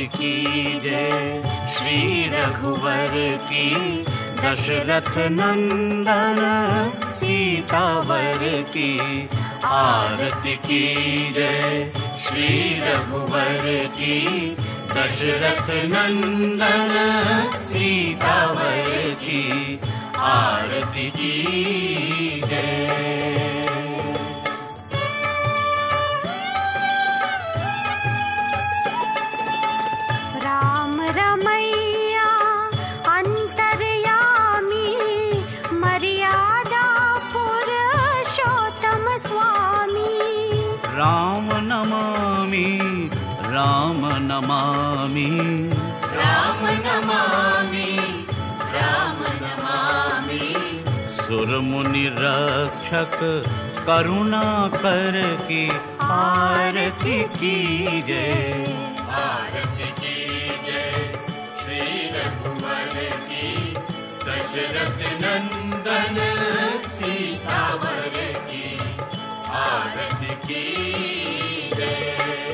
की जय। श्री रघुवर की दशरथ नंदन सीतावर की आरती की जय। श्री रघुवर की दशरथ नंदन सीतावर की आरती की जय। राम रमैया अंतर्यामी मर्यादा पुरुषोत्तम स्वामी। राम नमामि राम नमामि राम नमामि राम नमामि। सुर मुनि रक्षक करुणाकर की आरती की जय। आरती की जय। श्री रघुवर की दशरथ नंदन सीतावर की आरती की जय।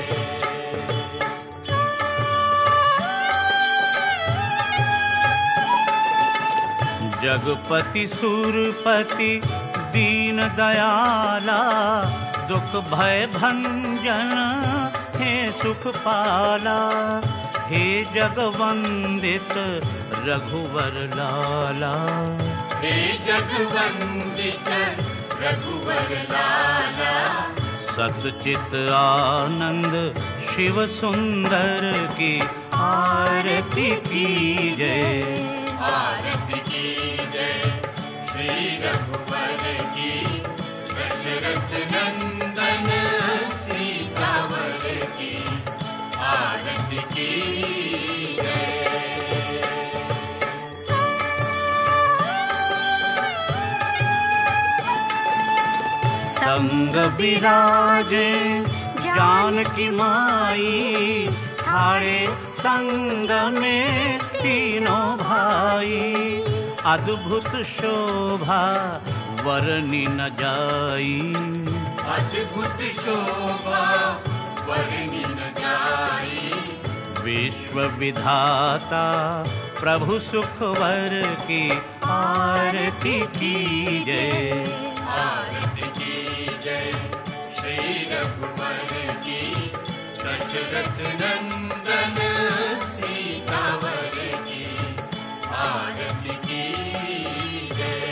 जगपति सुरपति दीन दयाला दुख भय भंजन हे सुख पाला। हे जगवंदित रघुवर लाला। हे जगवंदित रघुवर लाला। सतचित आनंद शिव सुंदर की आरती की जय। आरती की जय। श्री रघुवर की दशरथ नंदन सीतावर की आरती की जय। संग विराजे जानकी माई थारे संग में तीनों भाई। अद्भुत शोभा वर्णि न जाई। अद्भुत शोभा वर्णि न जाई। विश्व विधाता प्रभु सुखवर की आरती की जय। आरती की जय। श्री रघुवर की दशरथ नंदन सीतावर की आरती की जय।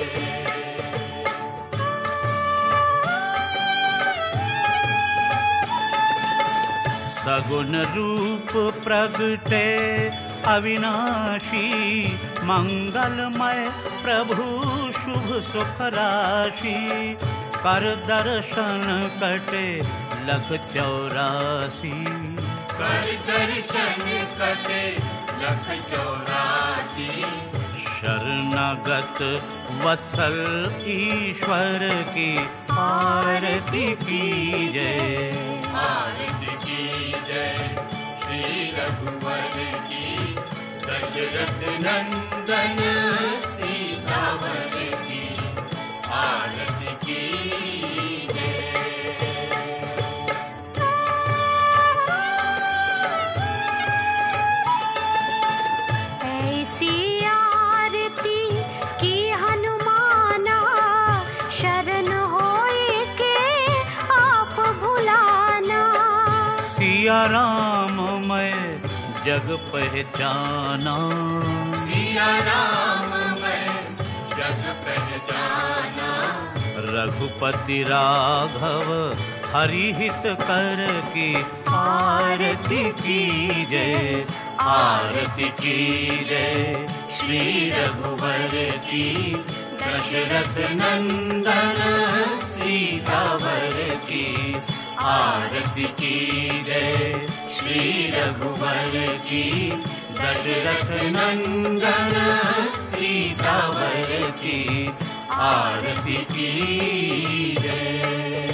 सगुण रूप प्रगटे अविनाशी मंगलमय प्रभु शुभ सुख राशि। कर दर्शन कटे लख 84। कर दर्शन कटे लख 84। शरणागत वत्सल ईश्वर की आरती की जय। आरती की जय। श्री रघुवर की दशरथ नंदन सीतावर की आरती की जय। ऐसी आरती की हनुमाना शरण होए के आप भुलाना। सिया राम मैं जग पहचाना। सिया राम मैं जग पहचाना। रघुपति राघव हरि हित कर की आरती की जय। आरती की जय। श्री रघुवर की दशरथ नंदन सीतावर की आरती की जय। श्री रघुवर की दशरथ नंदन सीतावर की आरती की जय।